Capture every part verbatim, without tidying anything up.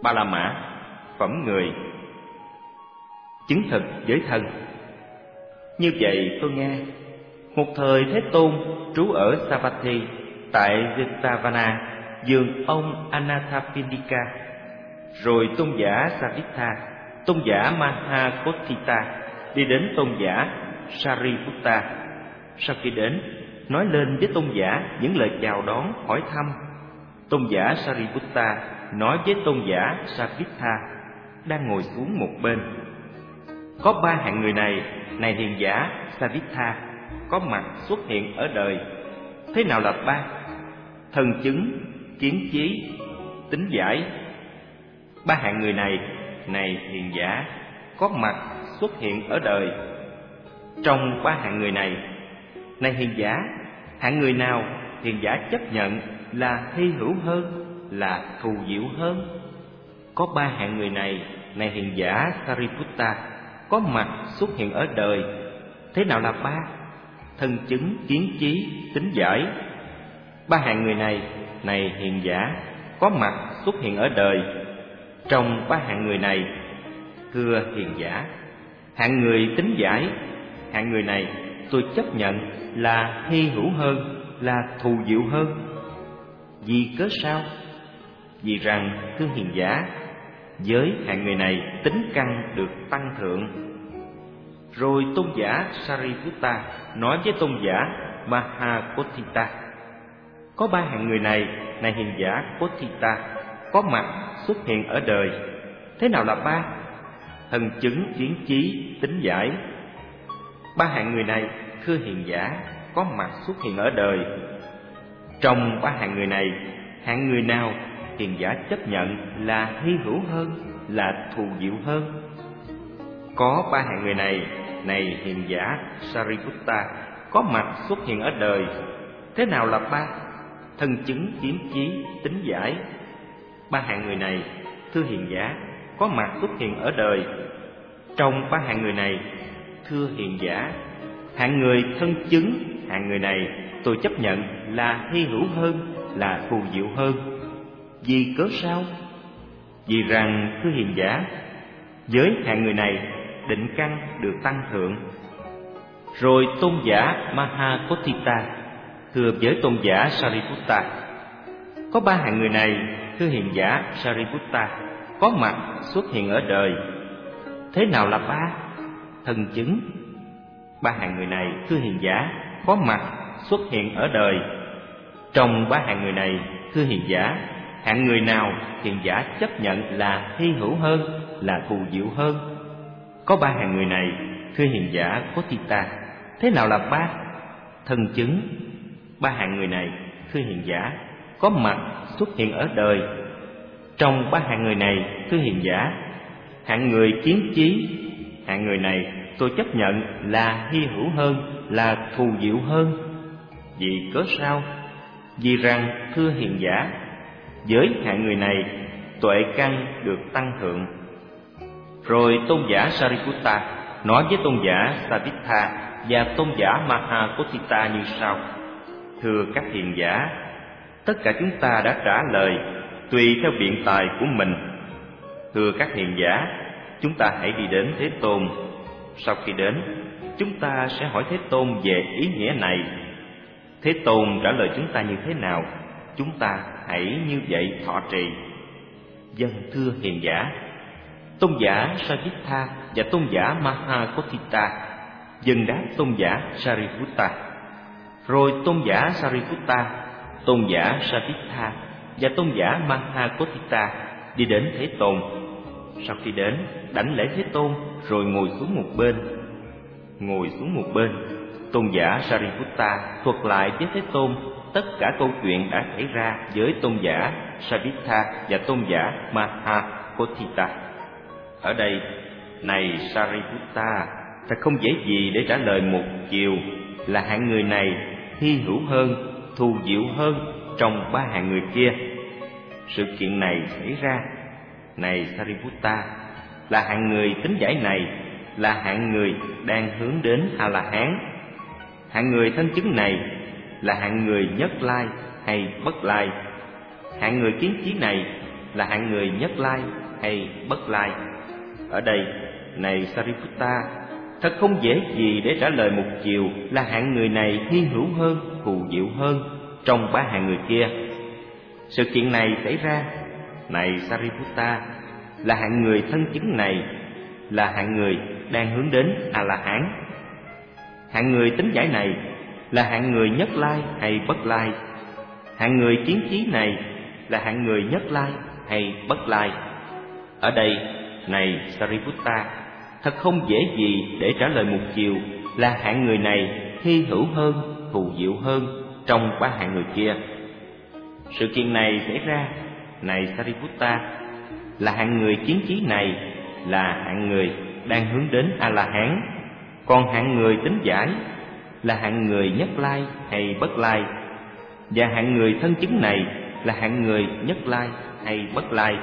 Ba La Mã, phẩm người, chứng thực với thân. Như vậy tôi nghe, một thời Thế Tôn trú ở Savatthi tại Jetavana, vườn ông Anathapindika. Rồi tôn giả Savitha, tôn giả Mahakotthita đi đến tôn giả Sariputta. Sau khi đến, nói lên với tôn giả những lời chào đón hỏi thăm. Tôn giả Sariputta nói với tôn giả Savitha đang ngồi xuống một bên: có ba hạng người này, này hiền giả Savitha, có mặt xuất hiện ở đời. Thế nào là ba? Thần chứng, kiến chí, tính giải. Ba hạng người này, này hiền giả, có mặt xuất hiện ở đời. Trong ba hạng người này, này hiền giả, hạng người nào hiền giả chấp nhận là hy hữu hơn, là thù diệu hơn? Có ba hạng người này, này hiền giả Sariputta, có mặt xuất hiện ở đời. Thế nào là ba? Thân chứng, kiến chí, tính giải. Ba hạng người này, này hiền giả, có mặt xuất hiện ở đời. Trong ba hạng người này, thưa hiền giả, hạng người tính giải, hạng người này tôi chấp nhận là hy hữu hơn, là thù diệu hơn. Vì cớ sao? Vì rằng, thưa hiền giả, với hạng người này tính căn được tăng thượng. Rồi tôn giả Sariputta nói với tôn giả Mahakotthita: có ba hạng người này, này hiền giả Kotthita, có mặt xuất hiện ở đời. Thế nào là ba? Thần chứng, kiến chí, tính giải. Ba hạng người này, thưa hiền giả, có mặt xuất hiện ở đời. Trong ba hạng người này, hạng người nào hiền giả chấp nhận là hy hữu hơn, là thù diệu hơn? Có ba hạng người này, này hiền giả Sariputta, có mặt xuất hiện ở đời. Thế nào là ba? Thân chứng, kiến chí, tính giải. Ba hạng người này, thưa hiền giả, có mặt xuất hiện ở đời. Trong ba hạng người này, thưa hiền giả, hạng người thân chứng, hạng người này tôi chấp nhận là hy hữu hơn, là thù diệu hơn. Vì cớ sao? Vì rằng, thưa hiền giả, với hạng người này định căn được tăng thượng. Rồi tôn giả Mahakotthita thưa với tôn giả Sariputta: có ba hạng người này, thưa hiền giả Sariputta, có mặt xuất hiện ở đời. Thế nào là ba? Thân chứng. Ba hạng người này, thưa hiền giả, có mặt xuất hiện ở đời. Trong ba hạng người này, thưa hiền giả, hạng người nào hiền giả chấp nhận là hy hữu hơn, là thù diệu hơn? Có ba hạng người này, thưa hiền giả Kotthita. Thế nào là ba? Thân chứng. Ba hạng người này, thưa hiền giả, có mặt xuất hiện ở đời. Trong ba hạng người này, thưa hiền giả, hạng người kiến chí, hạng người này tôi chấp nhận là hy hữu hơn, là thù diệu hơn. Vì cớ sao? Vì rằng, thưa hiền giả, với hạng người này tuệ căn được tăng thượng. Rồi tôn giả Sariputta nói với tôn giả Savitha và tôn giả Mahakotthita như sau: thưa các hiền giả, tất cả chúng ta đã trả lời tùy theo biện tài của mình. Thưa các hiền giả, chúng ta hãy đi đến Thế Tôn. Sau khi đến, chúng ta sẽ hỏi Thế Tôn về ý nghĩa này. Thế Tôn trả lời chúng ta như thế nào, chúng ta hãy như vậy thọ trì. Vâng, thưa hiền giả. Tôn giả Savitha và tôn giả Mahakotthita dâng đáp tôn giả Sariputta. Rồi tôn giả Sariputta, tôn giả Savitha và tôn giả Mahakotthita đi đến Thế Tôn. Sau khi đến, đảnh lễ Thế Tôn rồi ngồi xuống một bên. Ngồi xuống một bên, tôn giả Sariputta thuật lại với Thế Tôn tất cả câu chuyện đã xảy ra với tôn giả Savitha và tôn giả Mahakotthita. Ở đây, này Sariputta, thật không dễ gì để trả lời một chiều là hạng người này hy hữu hơn, thù diệu hơn trong ba hạng người kia. Sự kiện này xảy ra, này Sariputta, là hạng người tính giải này là hạng người đang hướng đến A-la-hán. Hạng người thân chứng này là hạng người nhất lai hay bất lai. Hạng người kiến chí này là hạng người nhất lai hay bất lai? Ở đây, này Sariputta, thật không dễ gì để trả lời một chiều là hạng người này hy hữu hơn, hù diệu hơn trong ba hạng người kia. Sự kiện này xảy ra, này Sariputta, là hạng người thân chứng này là hạng người đang hướng đến A-la-hán. Hạng người tính giải này là hạng người nhất lai hay bất lai? Hạng người kiến trí này là hạng người nhất lai hay bất lai? Ở đây, này Sariputta, thật không dễ gì để trả lời một chiều là hạng người này hy hữu hơn, hù diệu hơn trong ba hạng người kia. Sự kiện này xảy ra, này Sariputta, là hạng người kiến trí này là hạng người đang hướng đến A-la-hán. Còn hạng người tính giải là hạng người nhất lai hay bất lai? Và hạng người thân chứng này là hạng người nhất lai hay bất lai?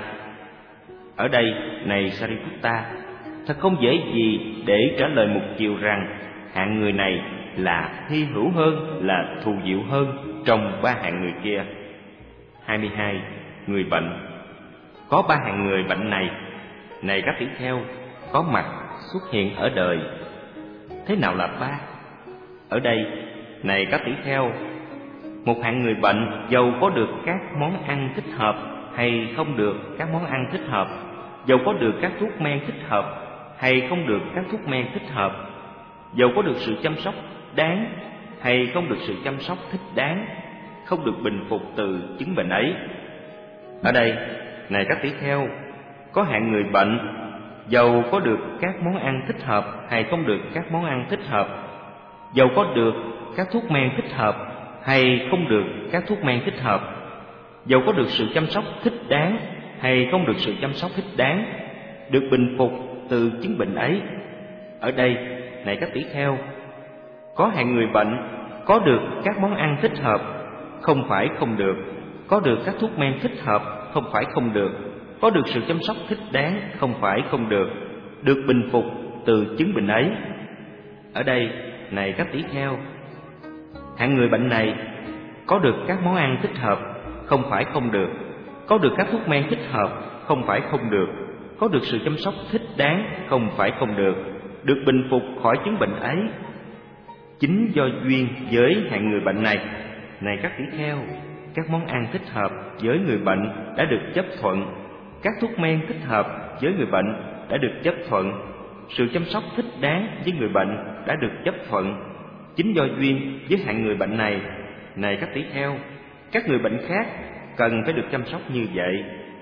Ở đây, này Sariputta, thật không dễ gì để trả lời một chiều rằng hạng người này là hy hữu hơn, là thù diệu hơn trong ba hạng người kia. hai mươi hai. Người bệnh. Có ba hạng người bệnh này, này các tỷ kheo, có mặt xuất hiện ở đời. Thế nào là ba? Ở đây, này các tỷ kheo, một hạng người bệnh dầu có được các món ăn thích hợp hay không được các món ăn thích hợp, dầu có được các thuốc men thích hợp hay không được các thuốc men thích hợp, dầu có được sự chăm sóc đáng hay không được sự chăm sóc thích đáng, không được bình phục từ chứng bệnh ấy. Ở đây, này các tỷ kheo, có hạng người bệnh dầu có được các món ăn thích hợp hay không được các món ăn thích hợp, dầu có được các thuốc men thích hợp hay không được các thuốc men thích hợp, dầu có được sự chăm sóc thích đáng hay không được sự chăm sóc thích đáng, được bình phục từ chứng bệnh ấy. Ở đây, này các tỷ kheo, có hạng người bệnh có được các món ăn thích hợp, không phải không được, có được các thuốc men thích hợp, không phải không được, có được sự chăm sóc thích đáng, không phải không được, được bình phục từ chứng bệnh ấy. Ở đây, này các tỷ kheo, hạng người bệnh này có được các món ăn thích hợp, không phải không được, có được các thuốc men thích hợp, không phải không được, có được sự chăm sóc thích đáng, không phải không được, được bình phục khỏi chứng bệnh ấy. Chính do duyên với hạng người bệnh này, này các tỷ kheo, các món ăn thích hợp với người bệnh đã được chấp thuận, các thuốc men thích hợp với người bệnh đã được chấp thuận, sự chăm sóc thích đáng với người bệnh đã được chấp thuận. Chính do duyên với hạng người bệnh này, này các tỷ kheo, các người bệnh khác cần phải được chăm sóc như vậy.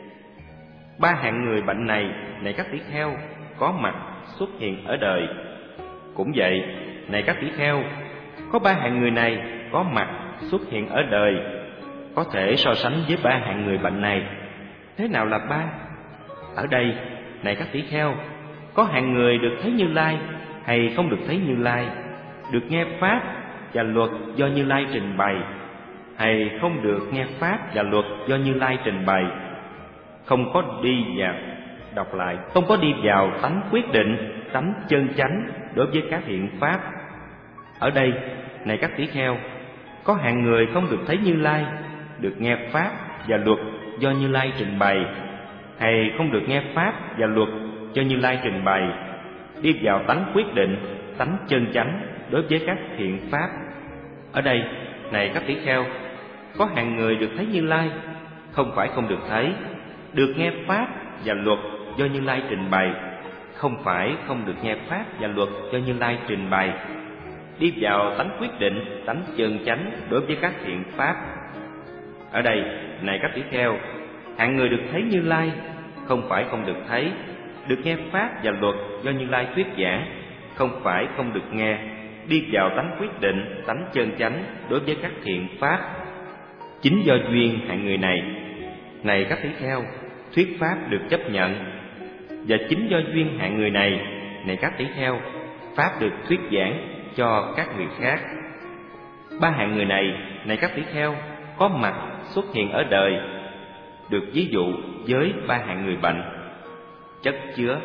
Ba hạng người bệnh này, này các tỷ kheo, có mặt xuất hiện ở đời. Cũng vậy, này các tỷ kheo, có ba hạng người này có mặt xuất hiện ở đời, có thể so sánh với ba hạng người bệnh này. Thế nào là ba? Ở đây, này các tỷ kheo, có hạng người được thấy Như Lai hay không được thấy Như Lai, được nghe pháp và luật do Như Lai trình bày hay không được nghe pháp và luật do Như Lai trình bày, không có đi vào đọc lại, không có đi vào tánh quyết định, tánh chân chánh đối với các hiện pháp. Ở đây, này các tỷ kheo, có hạng người không được thấy Như Lai, được nghe pháp và luật do Như Lai trình bày hay không được nghe pháp và luật do Như Lai trình bày, đi vào tánh quyết định, tánh chân chánh đối với các hiện pháp. Ở đây, này các tỷ kheo, có hạng người được thấy Như Lai, không phải không được thấy, được nghe pháp và luật do Như Lai trình bày, không phải không được nghe pháp và luật do Như Lai trình bày, đi vào tánh quyết định, tánh chân chánh đối với các hiện pháp. Ở đây, này các tỷ kheo, hạng người được thấy Như Lai, không phải không được thấy, được nghe pháp và luật do Như Lai thuyết giảng, không phải không được nghe, đi vào tánh quyết định, tánh chân chánh đối với các thiện pháp. Chính do duyên hạng người này, này các tỷ kheo, thuyết pháp được chấp nhận, và chính do duyên hạng người này, này các tỷ kheo, pháp được thuyết giảng cho các người khác. Ba hạng người này, này các tỷ kheo, có mặt xuất hiện ở đời, được ví dụ với ba hạng người bệnh. Chất chứa.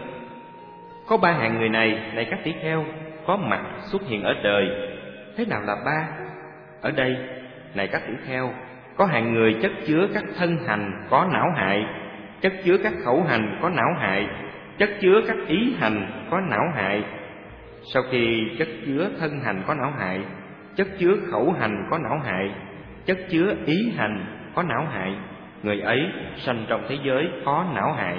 Có ba hạng người này, này các tỷ kheo, có mặt xuất hiện ở đời. Thế nào là ba? Ở đây, này các tỷ kheo, có hạng người chất chứa các thân hành có não hại, chất chứa các khẩu hành có não hại, chất chứa các ý hành có não hại. Sau khi chất chứa thân hành có não hại, chất chứa khẩu hành có não hại, chất chứa ý hành có não hại, người ấy sanh trong thế giới có não hại.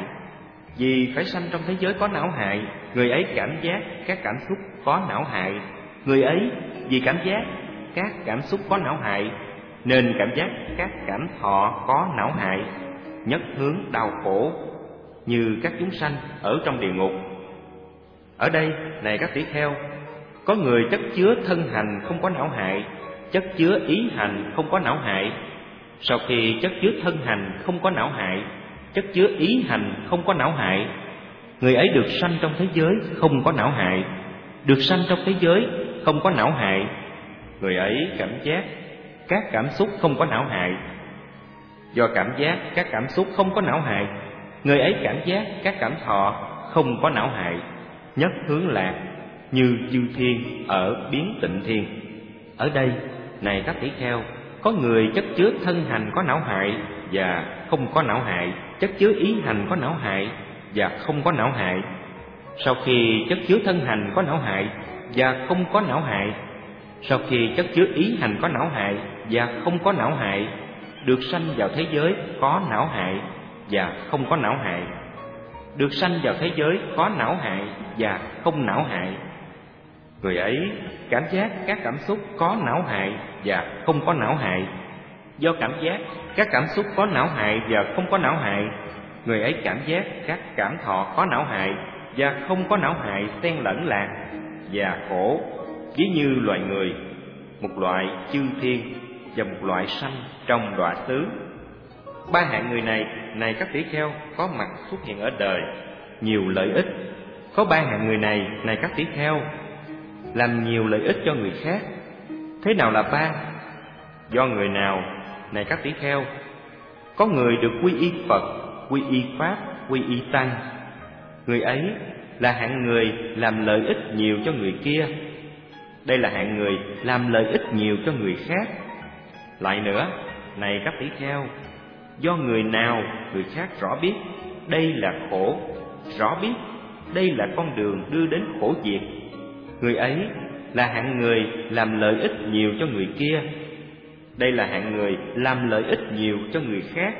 Vì phải sanh trong thế giới có não hại, người ấy cảm giác các cảm xúc có não hại. Người ấy vì cảm giác các cảm xúc có não hại, nên cảm giác các cảm thọ có não hại, nhất hướng đau khổ, như các chúng sanh ở trong địa ngục. Ở đây, này các tỷ kheo, có người chất chứa thân hành không có não hại, chất chứa ý hành không có não hại. Sau khi chất chứa thân hành không có não hại, chất chứa ý hành không có não hại, người ấy được sanh trong thế giới không có não hại, được sanh trong thế giới không có não hại. Người ấy cảm giác các cảm xúc không có não hại. Do cảm giác các cảm xúc không có não hại, người ấy cảm giác các cảm thọ không có não hại, nhất hướng lạc, như chư thiên ở biến tịnh thiên. Ở đây, này các tỷ kheo, có người chất chứa thân hành có não hại và không có não hại, chất chứa ý hành có não hại và không có não hại. Sau khi chất chứa thân hành có não hại và không có não hại, sau khi chất chứa ý hành có não hại và không có não hại, được sanh vào thế giới có não hại và không có não hại, được sanh vào thế giới có não hại và không não hại. Người ấy cảm giác các cảm xúc có não hại và không có não hại. Do cảm giác các cảm xúc có não hại và không có não hại, người ấy cảm giác các cảm thọ có não hại và không có não hại xen lẫn lạc và khổ, ví như loài người, một loại chư thiên và một loại sanh trong đọa xứ. Ba hạng người này, này các tỷ kheo, có mặt xuất hiện ở đời, nhiều lợi ích. Có ba hạng người này, này các tỷ kheo, làm nhiều lợi ích cho người khác. Thế nào là ba? Do người nào, này các tỷ kheo, có người được quy y Phật, quy y Pháp, quy y Tăng, người ấy là hạng người làm lợi ích nhiều cho người kia. Đây là hạng người làm lợi ích nhiều cho người khác. Lại nữa, này các tỷ kheo, do người nào người khác rõ biết đây là khổ, rõ biết đây là con đường đưa đến khổ diệt, người ấy là hạng người làm lợi ích nhiều cho người kia. Đây là hạng người làm lợi ích nhiều cho người khác.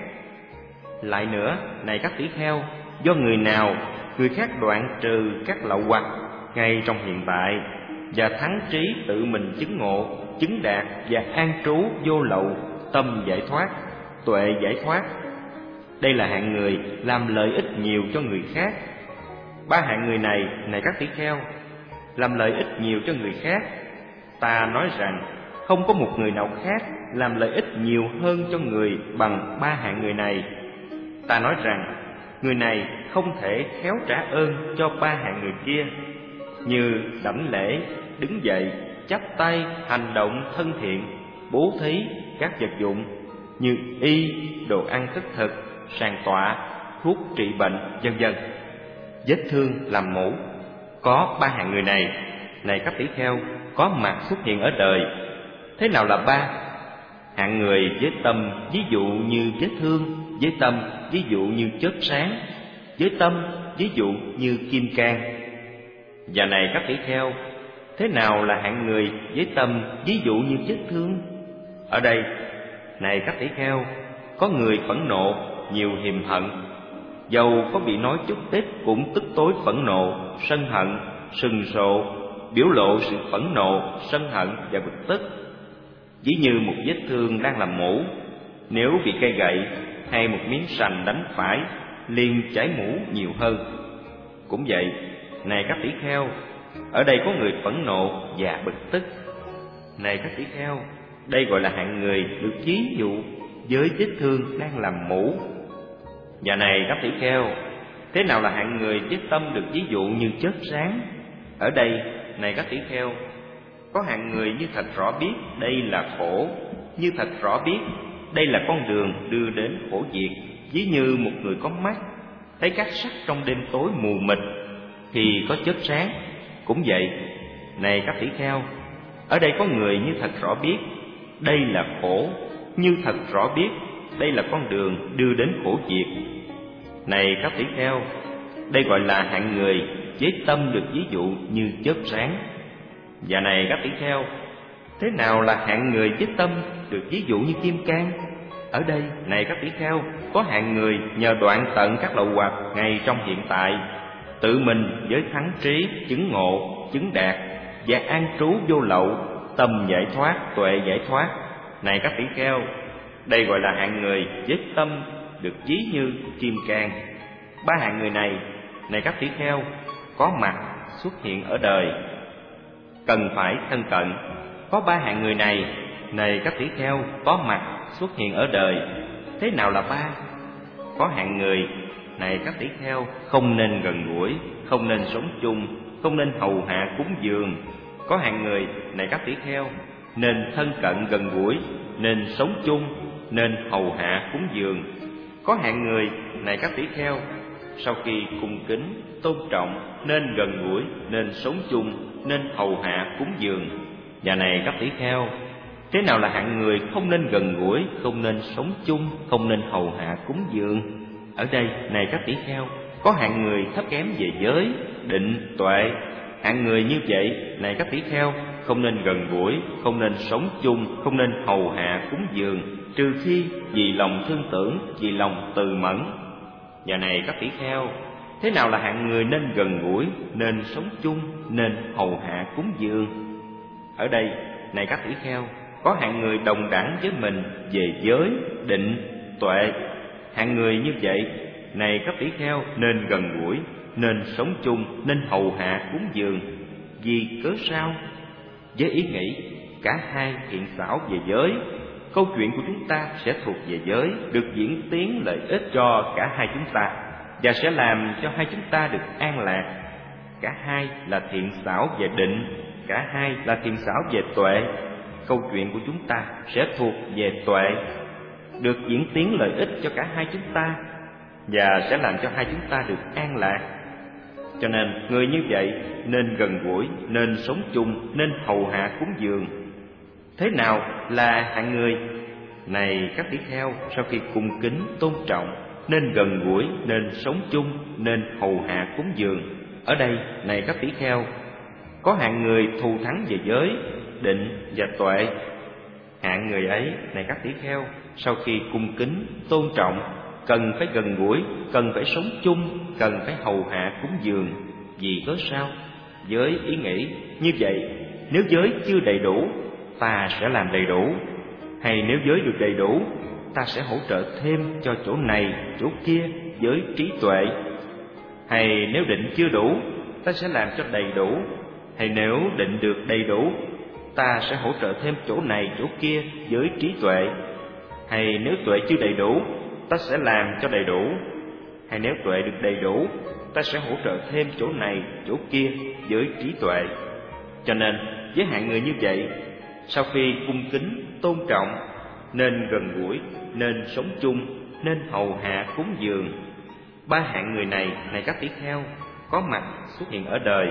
Lại nữa, này các tỷ kheo, do người nào người khác đoạn trừ các lậu hoặc ngay trong hiện tại và thắng trí tự mình chứng ngộ, chứng đạt và an trú vô lậu, tâm giải thoát, tuệ giải thoát. Đây là hạng người làm lợi ích nhiều cho người khác. Ba hạng người này, này các tỷ kheo, làm lợi ích nhiều cho người khác. Ta nói rằng không có một người nào khác làm lợi ích nhiều hơn cho người bằng ba hạng người này. Ta nói rằng người này không thể khéo trả ơn cho ba hạng người kia, như đảnh lễ, đứng dậy, chắp tay, hành động thân thiện, bố thí các vật dụng như y, đồ ăn thức thực, sàn tọa, thuốc trị bệnh, vân vân, vết thương làm mũ. Có ba hạng người này, này các tỷ kheo, có mặt xuất hiện ở đời. Thế nào là ba? Hạng người với tâm ví dụ như vết thương, với tâm ví dụ như chớp sáng, với tâm ví dụ như kim cang. Và này các tỷ kheo, thế nào là hạng người với tâm ví dụ như vết thương? Ở đây, này các tỷ kheo, có người phẫn nộ, nhiều hiềm hận, dầu có bị nói chút ít cũng tức tối phẫn nộ, sân hận, sừng sộ, biểu lộ sự phẫn nộ, sân hận và bực tức, ví như một vết thương đang làm mũ. Nếu bị cây gậy hay một miếng sành đánh phải, liền chảy mũ nhiều hơn. Cũng vậy, này các tỷ kheo, ở đây có người phẫn nộ và bực tức. Này các tỷ kheo, đây gọi là hạng người được ví dụ với vết thương đang làm mũ. Và này các tỷ kheo, thế nào là hạng người với tâm được ví dụ như chớp sáng? Ở đây, này các tỷ kheo, có hạng người như thật rõ biết đây là khổ, như thật rõ biết đây là con đường đưa đến khổ diệt, ví như một người có mắt thấy các sắc trong đêm tối mù mịt thì có chớp sáng. Cũng vậy, này các tỷ kheo, ở đây có người như thật rõ biết đây là khổ, như thật rõ biết đây là con đường đưa đến khổ diệt, Này các tỷ kheo, đây gọi là hạng người với tâm được ví dụ như chớp sáng. Và này các tỷ kheo, thế nào là hạng người với tâm được ví dụ như kim cang? Ở đây, này các tỷ kheo, có hạng người nhờ đoạn tận các lậu hoặc ngay trong hiện tại, tự mình với thắng trí, chứng ngộ, chứng đạt và an trú vô lậu, tâm giải thoát, tuệ giải thoát. Này các tỷ kheo, đây gọi là hạng người với tâm được ví như kim cang. Ba hạng người này, này các tỷ kheo, có mặt xuất hiện ở đời, cần phải thân cận. Có ba hạng người này, này các tỷ kheo, có mặt xuất hiện ở đời. Thế nào là ba? Có hạng người, này các tỷ kheo, không nên gần gũi, không nên sống chung, không nên hầu hạ cúng dường. Có hạng người, này các tỷ kheo, nên thân cận gần gũi, nên sống chung, nên hầu hạ cúng dường. Có hạng người, này các tỷ kheo, sau khi cung kính, tôn trọng, nên gần gũi, nên sống chung, nên hầu hạ cúng dường. Và này các tỷ kheo, thế nào là hạng người không nên gần gũi, không nên sống chung, không nên hầu hạ cúng dường? Ở đây, này các tỷ kheo, có hạng người thấp kém về giới, định, tuệ. Hạng người như vậy, này các tỷ kheo, không nên gần gũi, không nên sống chung, không nên hầu hạ cúng dường, trừ khi vì lòng thương tưởng, vì lòng từ mẫn. Và này các tỷ kheo, thế nào là hạng người nên gần gũi, nên sống chung, nên hầu hạ cúng dường? Ở đây, này các tỷ kheo, có hạng người đồng đẳng với mình về giới, định, tuệ. Hạng người như vậy, này các tỷ kheo, nên gần gũi, nên sống chung, nên hầu hạ cúng dường. Vì cớ sao? Với ý nghĩ cả hai thiện xảo về giới, câu chuyện của chúng ta sẽ thuộc về giới, được diễn tiến lợi ích cho cả hai chúng ta, và sẽ làm cho hai chúng ta được an lạc. Cả hai là thiện xảo về định, cả hai là thiện xảo về tuệ. Câu chuyện của chúng ta sẽ thuộc về tuệ, được diễn tiến lợi ích cho cả hai chúng ta, và sẽ làm cho hai chúng ta được an lạc. Cho nên người như vậy nên gần gũi, nên sống chung, nên hầu hạ cúng dường. Thế nào là hạng người? Này các tỷ kheo, sau khi cung kính, tôn trọng, nên gần gũi, nên sống chung, nên hầu hạ cúng dường. Ở đây, này các tỷ kheo, có hạng người thù thắng về giới, định và tuệ. Hạng người ấy, này các tỷ kheo, sau khi cung kính, tôn trọng, cần phải gần gũi, cần phải sống chung, cần phải hầu hạ cúng dường. Vì cớ sao? Với ý nghĩ như vậy, nếu giới chưa đầy đủ, ta sẽ làm đầy đủ. Hay nếu giới được đầy đủ, ta sẽ hỗ trợ thêm cho chỗ này, chỗ kia với trí tuệ. Hay nếu định chưa đủ, ta sẽ làm cho đầy đủ. Hay nếu định được đầy đủ, ta sẽ hỗ trợ thêm chỗ này, chỗ kia với trí tuệ. Hay nếu tuệ chưa đầy đủ, ta sẽ làm cho đầy đủ. Hay nếu tuệ được đầy đủ, ta sẽ hỗ trợ thêm chỗ này, chỗ kia với trí tuệ. Cho nên, với hạng người như vậy, sau khi cung kính, tôn trọng, nên gần gũi, nên sống chung, nên hầu hạ cúng dường. Ba hạng người này, này các tỷ kheo, có mặt xuất hiện ở đời.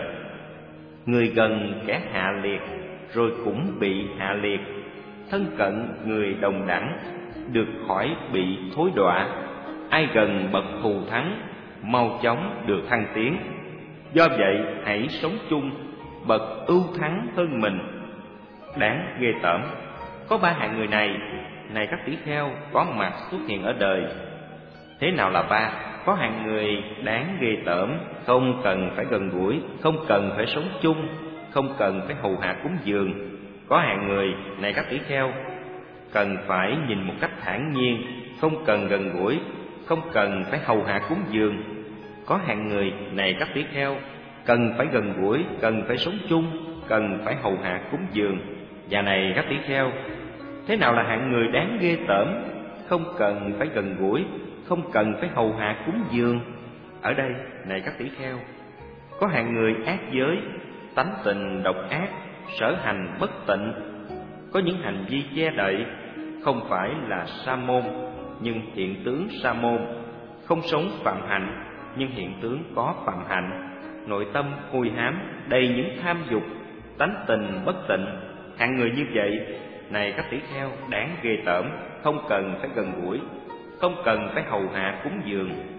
Người gần kẻ hạ liệt, rồi cũng bị hạ liệt. Thân cận người đồng đẳng, được khỏi bị thối đọa. Ai gần bậc thù thắng, mau chóng được thăng tiến. Do vậy hãy sống chung, bậc ưu thắng hơn mình. Đáng ghê tởm. Có ba hạng người này, này các tỷ kheo, có mặt xuất hiện ở đời. Thế nào là ba? Có hạng người đáng ghê tởm, không cần phải gần gũi, không cần phải sống chung, không cần phải hầu hạ cúng dường. Có hạng người, này các tỷ kheo, cần phải nhìn một cách thản nhiên, không cần gần gũi, không cần phải hầu hạ cúng dường. Có hạng người, này các tỷ kheo, cần phải gần gũi, cần phải sống chung, cần phải hầu hạ cúng dường. Và này các tỷ kheo, thế nào là hạng người đáng ghê tởm, không cần phải gần gũi, không cần phải hầu hạ cúng dường? Ở đây, này các tỷ kheo, có hạng người ác giới, tánh tình độc ác, sở hành bất tịnh, có những hành vi che đậy, không phải là sa môn nhưng hiện tướng sa môn, không sống phạm hạnh nhưng hiện tướng có phạm hạnh, nội tâm hôi hám, đầy những tham dục, tánh tình bất tịnh. Hạng người như vậy, này các tỷ kheo, đáng ghê tởm, không cần phải gần gũi, không cần phải hầu hạ cúng dường.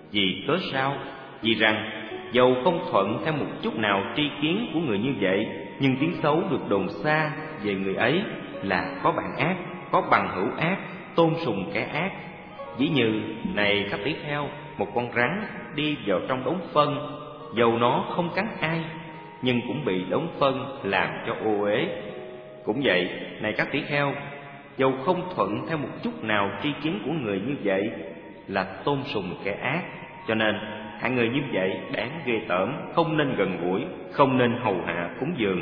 Vì cớ sao? Vì rằng dầu không thuận theo một chút nào tri kiến của người như vậy, nhưng tiếng xấu được đồn xa về người ấy là có bạn ác, có bằng hữu ác, tôn sùng kẻ ác. Ví như này các tỷ kheo, một con rắn đi vào trong đống phân, dầu nó không cắn ai, nhưng cũng bị đống phân làm cho ô uế. Cũng vậy, này các tỷ kheo, dầu không thuận theo một chút nào tri kiến của người như vậy là tôn sùng kẻ ác, cho nên hạng người như vậy đáng ghê tởm, không nên gần gũi, không nên hầu hạ cúng dường.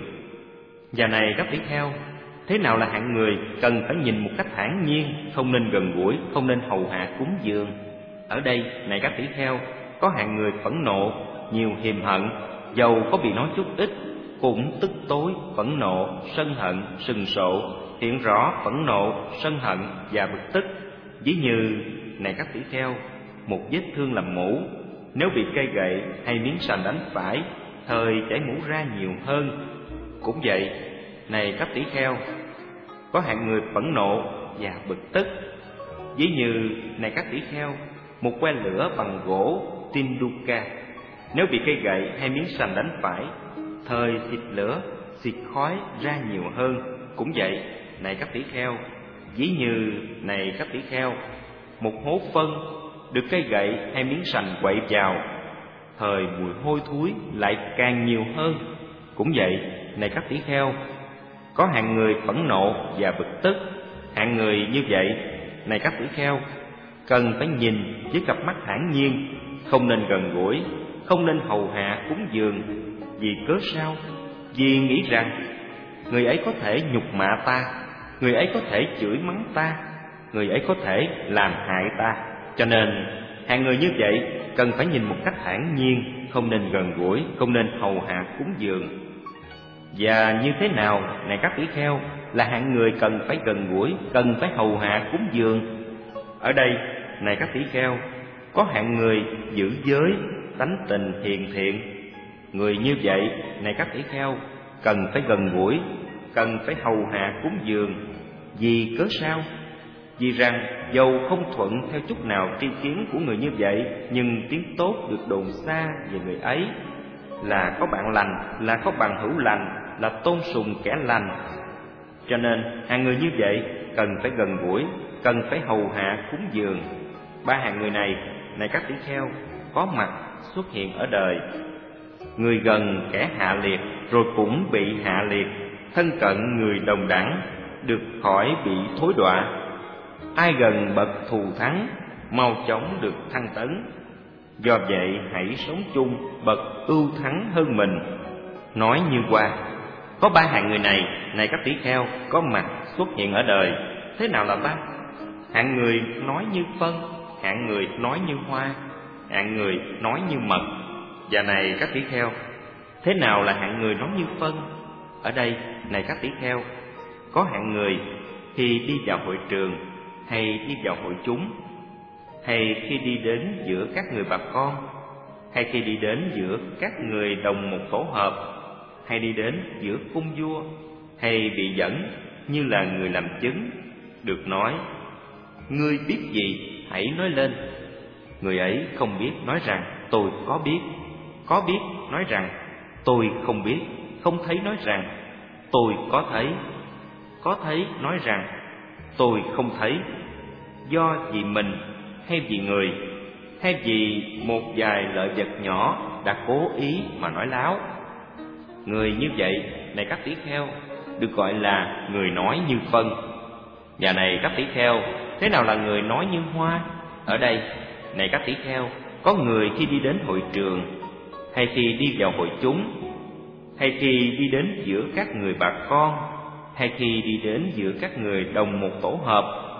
Và này các tỷ kheo, thế nào là hạng người cần phải nhìn một cách thản nhiên, không nên gần gũi, không nên hầu hạ cúng dường? Ở đây, này các tỷ kheo, có hạng người phẫn nộ, nhiều hiềm hận, dầu có bị nói chút ít cũng tức tối, phẫn nộ, sân hận, sừng sộ, hiện rõ phẫn nộ, sân hận và bực tức. Ví như này các tỷ kheo, một vết thương làm mũ, nếu bị cây gậy hay miếng sành đánh phải, thời chảy mũ ra nhiều hơn. Cũng vậy, này các tỷ kheo, có hạng người phẫn nộ và bực tức. Ví như này các tỷ kheo, một que lửa bằng gỗ Tinduka, nếu bị cây gậy hay miếng sành đánh phải, thời xịt lửa, xịt khói ra nhiều hơn. Cũng vậy, này các tỷ kheo, ví như này các tỷ kheo, một hố phân được cây gậy hay miếng sành quậy vào, thời mùi hôi thối lại càng nhiều hơn. Cũng vậy, này các tỷ kheo, có hạng người phẫn nộ và bực tức. Hạng người như vậy, này các tỷ kheo, cần phải nhìn với cặp mắt thản nhiên, không nên gần gũi, không nên hầu hạ cúng dường. Vì cớ sao? Vì nghĩ rằng người ấy có thể nhục mạ ta, người ấy có thể chửi mắng ta, người ấy có thể làm hại ta. Cho nên hạng người như vậy cần phải nhìn một cách thản nhiên, không nên gần gũi, không nên hầu hạ cúng dường. Và như thế nào, này các tỷ kheo, là hạng người cần phải gần gũi, cần phải hầu hạ cúng dường? Ở đây, này các tỷ kheo, có hạng người giữ giới, tánh tình hiền thiện. Người như vậy, này các tỷ kheo, cần phải gần gũi, cần phải hầu hạ cúng dường. Vì cớ sao? Vì rằng dầu không thuận theo chút nào tri kiến của người như vậy, nhưng tiếng tốt được đồn xa về người ấy là có bạn lành, là có bằng hữu lành, là tôn sùng kẻ lành. Cho nên hạng người như vậy cần phải gần gũi, cần phải hầu hạ cúng dường. Ba hạng người này, này các tỷ kheo, có mặt xuất hiện ở đời. Người gần kẻ hạ liệt, rồi cũng bị hạ liệt. Thân cận người đồng đẳng, được khỏi bị thối đọa. Ai gần bậc thù thắng, mau chóng được thăng tấn. Do vậy hãy sống chung bậc ưu thắng hơn mình. Nói như qua, có ba hạng người này, này các tỷ kheo, có mặt xuất hiện ở đời. Thế nào là ba? Hạng người nói như phân, hạng người nói như hoa, hạng người nói như mật. Và này các tỷ kheo, thế nào là hạng người nói như phân? Ở đây, này các tỷ kheo, có hạng người khi đi vào hội trường, hay đi vào hội chúng, hay khi đi đến giữa các người bà con, hay khi đi đến giữa các người đồng một tổ hợp, hay đi đến giữa cung vua, hay bị dẫn như là người làm chứng, được nói: ngươi biết gì, hãy nói lên. Người ấy không biết nói rằng tôi có biết, có biết nói rằng tôi không biết, không thấy nói rằng tôi có thấy, có thấy nói rằng tôi không thấy. Do vì mình hay vì người, hay vì một vài lợi vật nhỏ đã cố ý mà nói láo. Người như vậy, này các tỷ kheo, được gọi là người nói như phân. Và này các tỷ kheo, thế nào là người nói như hoa? Ở đây, này các tỷ kheo, có người khi đi đến hội trường, hay khi đi vào hội chúng, hay khi đi đến giữa các người bà con, hay khi đi đến giữa các người đồng một tổ hợp,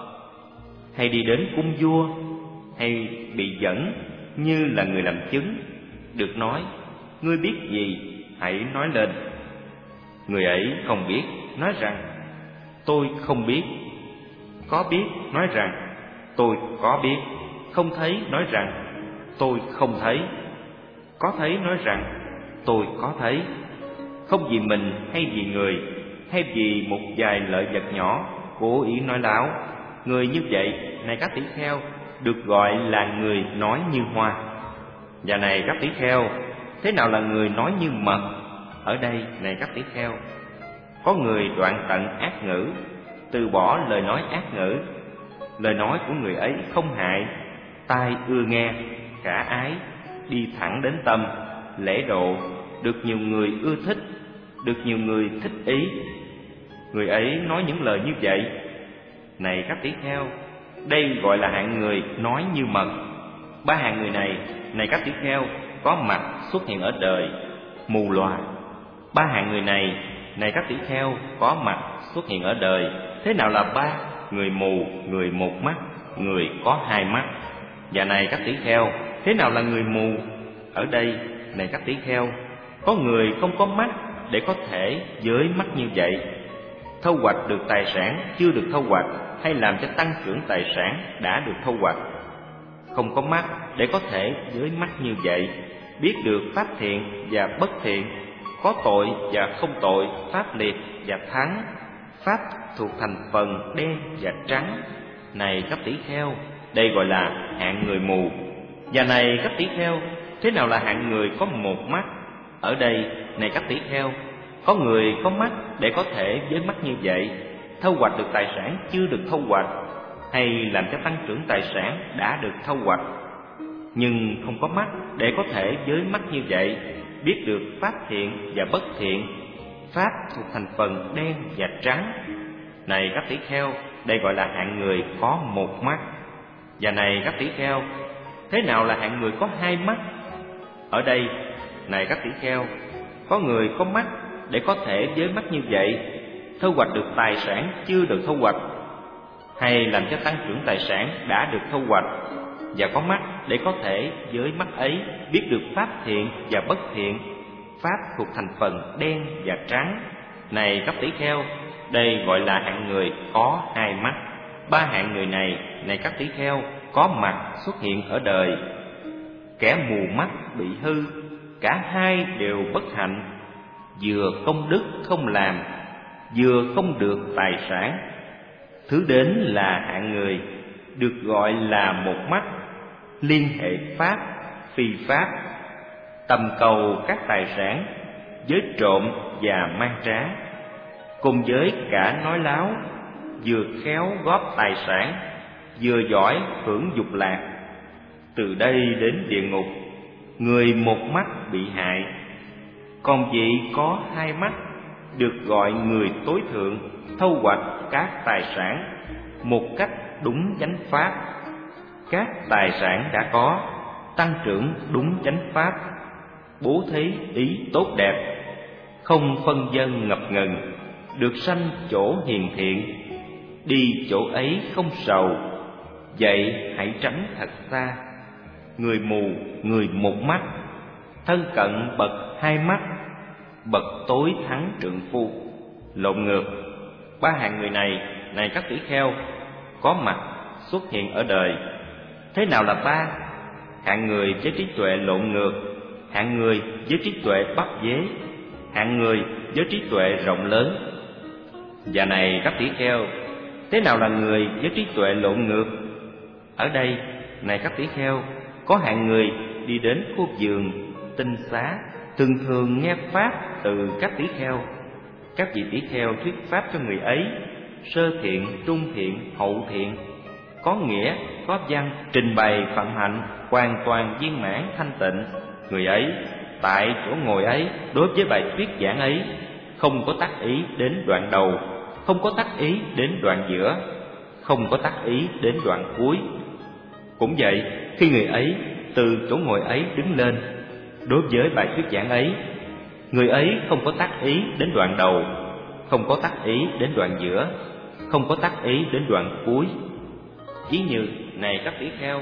hay đi đến cung vua, hay bị dẫn như là người làm chứng, được nói: ngươi biết gì, hãy nói lên. Người ấy không biết nói rằng tôi không biết, có biết nói rằng tôi có biết, không thấy nói rằng tôi không thấy, có thấy nói rằng tôi có thấy. Không vì mình hay vì người, hay vì một vài lợi vật nhỏ cố ý nói láo. Người như vậy, này các tỷ kheo, được gọi là người nói như hoa. Và này các tỷ kheo, thế nào là người nói như mật? Ở đây, này các tỷ kheo, có người đoạn tận ác ngữ, từ bỏ lời nói ác ngữ. Lời nói của người ấy không hại, tai ưa nghe, khả ái, đi thẳng đến tâm, lễ độ, được nhiều người ưa thích, được nhiều người thích ý. Người ấy nói những lời như vậy. Này các tỷ kheo, đây gọi là hạng người nói như mật. Ba hạng người này, này các tỷ kheo, có mặt xuất hiện ở đời, mù lòa. Ba hạng người này, này các tỷ kheo, có mặt xuất hiện ở đời. Thế nào là ba? Người mù, người một mắt, người có hai mắt. Và này các tỷ kheo, thế nào là người mù? Ở đây, này các tỷ kheo, có người không có mắt để có thể với mắt như vậy thâu hoạch được tài sản chưa được thâu hoạch, hay làm cho tăng trưởng tài sản đã được thâu hoạch. Không có mắt để có thể với mắt như vậy biết được pháp thiện và bất thiện, có tội và không tội, pháp liệt và thắng, pháp thuộc thành phần đen và trắng. Này các tỷ kheo, đây gọi là hạng người mù. Và này các tỷ kheo, thế nào là hạng người có một mắt? Ở đây, này các tỷ kheo, có người có mắt để có thể với mắt như vậy thâu hoạch được tài sản chưa được thâu hoạch, hay làm cho tăng trưởng tài sản đã được thâu hoạch, nhưng không có mắt để có thể với mắt như vậy biết được pháp thiện và bất thiện, pháp thuộc thành phần đen và trắng. Này các tỷ kheo, đây gọi là hạng người có một mắt. Và này các tỷ kheo, thế nào là hạng người có hai mắt? Ở đây, này các tỷ kheo, có người có mắt để có thể với mắt như vậy thu hoạch được tài sản chưa được thu hoạch, hay làm cho tăng trưởng tài sản đã được thu hoạch, và có mắt để có thể với mắt ấy biết được pháp thiện và bất thiện, pháp thuộc thành phần đen và trắng. Này các tỷ kheo, đây gọi là hạng người có hai mắt. Ba hạng người này, này các tỷ kheo, có mặt xuất hiện ở đời. Kẻ mù mắt bị hư, cả hai đều bất hạnh, vừa công đức không làm, vừa không được tài sản. Thứ đến là hạng người được gọi là một mắt, liên hệ pháp, phi pháp, tầm cầu các tài sản, với trộm và mang trá, cùng với cả nói láo, vừa khéo góp tài sản, vừa giỏi hưởng dục lạc. Từ đây đến địa ngục, người một mắt bị hại. Còn vị có hai mắt được gọi người tối thượng, thâu hoạch các tài sản một cách đúng chánh pháp. Các tài sản đã có, tăng trưởng đúng chánh pháp, bố thí ý tốt đẹp, không phân dân ngập ngừng, được sanh chỗ hiền thiện, đi chỗ ấy không sầu. Vậy hãy tránh thật xa. Người mù, người một mắt, thân cận bậc hai mắt, bậc tối thắng trượng phu. Lộn ngược, ba hạng người này, này các tỷ kheo, có mặt xuất hiện ở đời. Thế nào là ba? Hạng người với trí tuệ lộn ngược, hạng người với trí tuệ bắt vế, hạng người với trí tuệ rộng lớn. Và này các tỷ kheo, thế nào là người với trí tuệ lộn ngược? Ở đây, này các tỷ kheo, có hạng người đi đến khu vườn tinh xá, thường thường nghe pháp từ các tỷ kheo. Các vị tỷ kheo thuyết pháp cho người ấy, sơ thiện, trung thiện, hậu thiện, có nghĩa, có văn, trình bày phạm hạnh hoàn toàn viên mãn thanh tịnh. Người ấy tại chỗ ngồi ấy, đối với bài thuyết giảng ấy, không có tác ý đến đoạn đầu, không có tác ý đến đoạn giữa, không có tác ý đến đoạn cuối. Cũng vậy, khi người ấy từ chỗ ngồi ấy đứng lên, đối với bài thuyết giảng ấy, người ấy không có tác ý đến đoạn đầu, không có tác ý đến đoạn giữa, không có tác ý đến đoạn cuối. Ví như, này các tỷ kheo,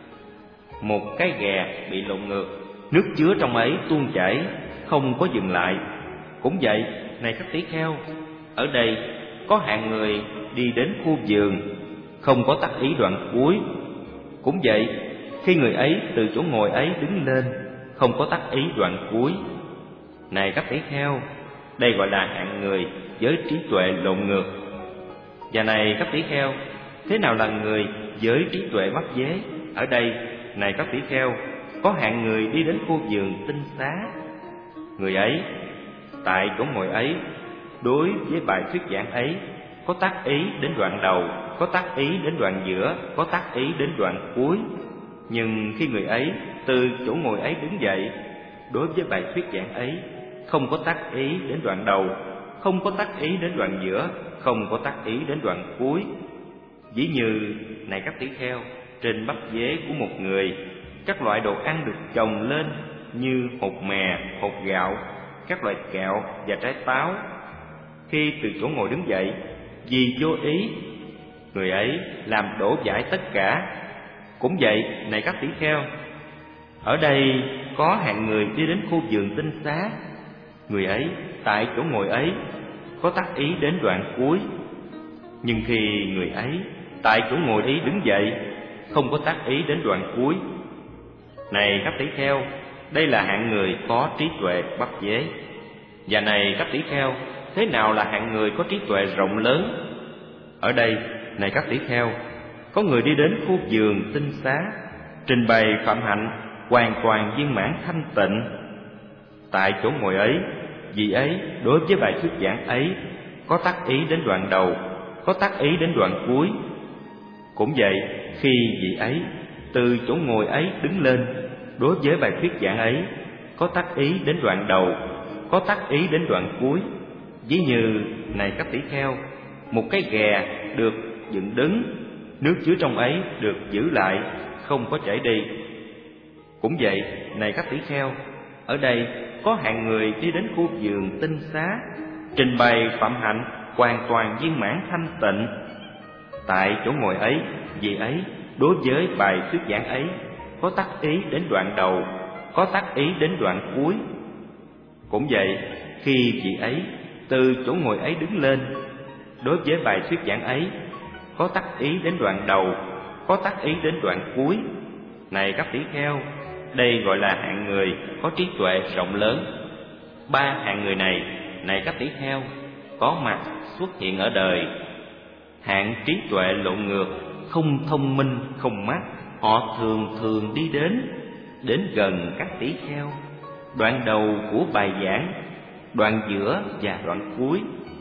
một cái ghè bị lộn ngược, nước chứa trong ấy tuôn chảy, không có dừng lại. Cũng vậy, này các tỷ kheo, ở đây có hạng người đi đến khu vườn, không có tác ý đoạn cuối. Cũng vậy, khi người ấy từ chỗ ngồi ấy đứng lên, không có tác ý đoạn cuối. Này các tỷ kheo, đây gọi là hạng người với trí tuệ lộn ngược. Và này các tỷ kheo, thế nào là người với trí tuệ bắt vế? Ở đây, này các tỷ kheo, có hạng người đi đến khu vườn tinh xá. Người ấy tại chỗ ngồi ấy, đối với bài thuyết giảng ấy, có tác ý đến đoạn đầu, có tác ý đến đoạn giữa, có tác ý đến đoạn cuối. Nhưng khi người ấy từ chỗ ngồi ấy đứng dậy, đối với bài thuyết giảng ấy, không có tác ý đến đoạn đầu, không có tác ý đến đoạn giữa, không có tác ý đến đoạn cuối. Ví như này các tỷ kheo, trên bắp dế của một người, các loại đồ ăn được chồng lên như hột mè, hột gạo, các loại kẹo và trái táo. Khi từ chỗ ngồi đứng dậy, vì vô ý, người ấy làm đổ vãi tất cả. Cũng vậy, này các tỷ kheo, ở đây có hạng người đi đến khu vườn tinh xá. Người ấy tại chỗ ngồi ấy, có tác ý đến đoạn cuối. Nhưng khi người ấy tại chỗ ngồi ấy đứng dậy, không có tác ý đến đoạn cuối. Này các tỷ kheo, đây là hạng người có trí tuệ bắp dế. Và này các tỷ kheo, thế nào là hạng người có trí tuệ rộng lớn? Ở đây, này các tỷ kheo, có người đi đến khu vườn tinh xá, trình bày phạm hạnh hoàn toàn viên mãn thanh tịnh. Tại chỗ ngồi ấy, vị ấy đối với bài thuyết giảng ấy có tác ý đến đoạn đầu, có tác ý đến đoạn cuối. Cũng vậy, khi vị ấy từ chỗ ngồi ấy đứng lên, đối với bài thuyết giảng ấy có tác ý đến đoạn đầu, có tác ý đến đoạn cuối. Ví như này các tỷ kheo, một cái ghè được dựng đứng, nước chứa trong ấy được giữ lại, không có chảy đi. Cũng vậy, này các tỷ kheo, ở đây có hạng người đi đến khu vườn tinh xá, trình bày phạm hạnh hoàn toàn viên mãn thanh tịnh. Tại chỗ ngồi ấy, vị ấy đối với bài thuyết giảng ấy có tác ý đến đoạn đầu, có tác ý đến đoạn cuối. Cũng vậy, khi vị ấy từ chỗ ngồi ấy đứng lên, đối với bài thuyết giảng ấy có tác ý đến đoạn đầu, có tác ý đến đoạn cuối. Này các tỷ kheo, đây gọi là hạng người có trí tuệ rộng lớn. Ba hạng người này, này các tỷ kheo, có mặt xuất hiện ở đời. Hạng trí tuệ lộn ngược, không thông minh, không mắt, họ thường thường đi đến, đến gần các tỷ kheo, đoạn đầu của bài giảng, đoạn giữa và đoạn cuối.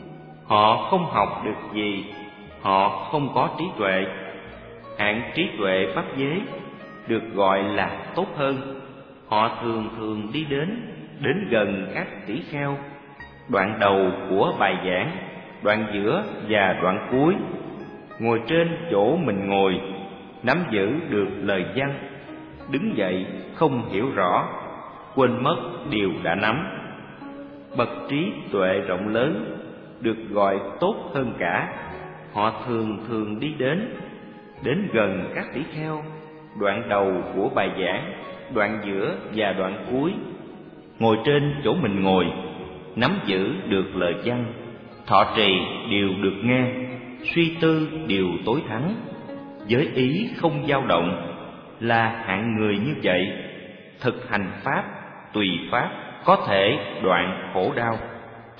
Họ không học được gì, họ không có trí tuệ. Hạng trí tuệ bắp dế được gọi là tốt hơn. Họ thường thường đi đến, đến gần các tỷ kheo, đoạn đầu của bài giảng, đoạn giữa và đoạn cuối. Ngồi trên chỗ mình ngồi, nắm giữ được lời văn, đứng dậy không hiểu rõ, quên mất điều đã nắm. Bậc trí tuệ rộng lớn được gọi tốt hơn cả. Họ thường thường đi đến, đến gần các tỷ kheo, đoạn đầu của bài giảng, đoạn giữa và đoạn cuối. Ngồi trên chỗ mình ngồi, nắm giữ được lời văn, thọ trì điều được nghe, suy tư điều tối thắng, với ý không dao động, là hạng người như vậy. Thực hành pháp, tùy pháp, có thể đoạn khổ đau.